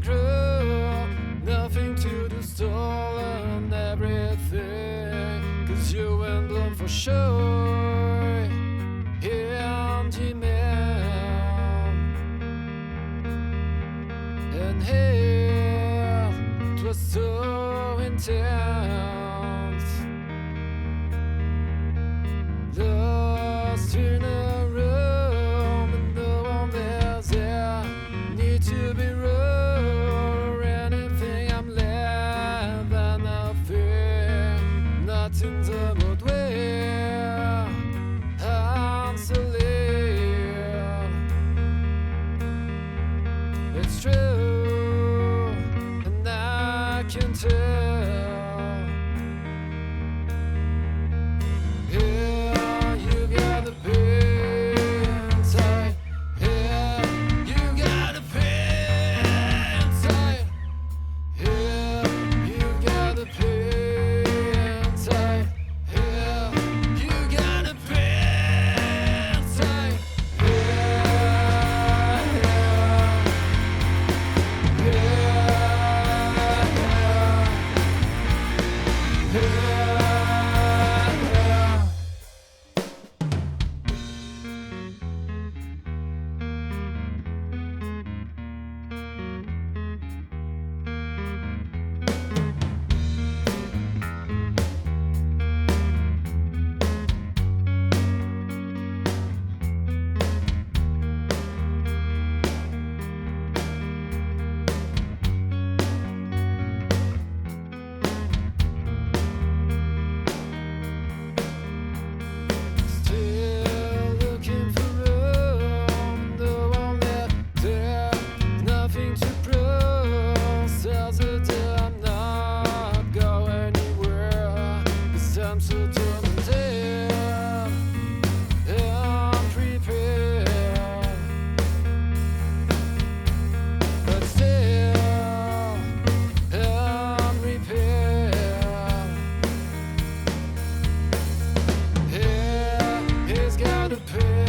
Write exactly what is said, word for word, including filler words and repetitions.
crew, nothing to do, stolen everything, 'cause you went blown for sure. Empty man, and here it was so intense, lost in a room and no one there's there. Need to be rude or anything. I'm left and nothing, nothing's about where I'm so late. It's true, and I can tell. Yeah, you gotta pay inside. Yeah, you gotta pay inside. Yeah, you gotta pay inside. Yeah, you gotta pay inside. Yeah, yeah, yeah, yeah, yeah. Still looking for room, no one left there. Nothing to prove, tells the day I'm not going anywhere. 'Cause I'm so tormented, unprepared, but still unrepaired. Yeah, he's gotta pay.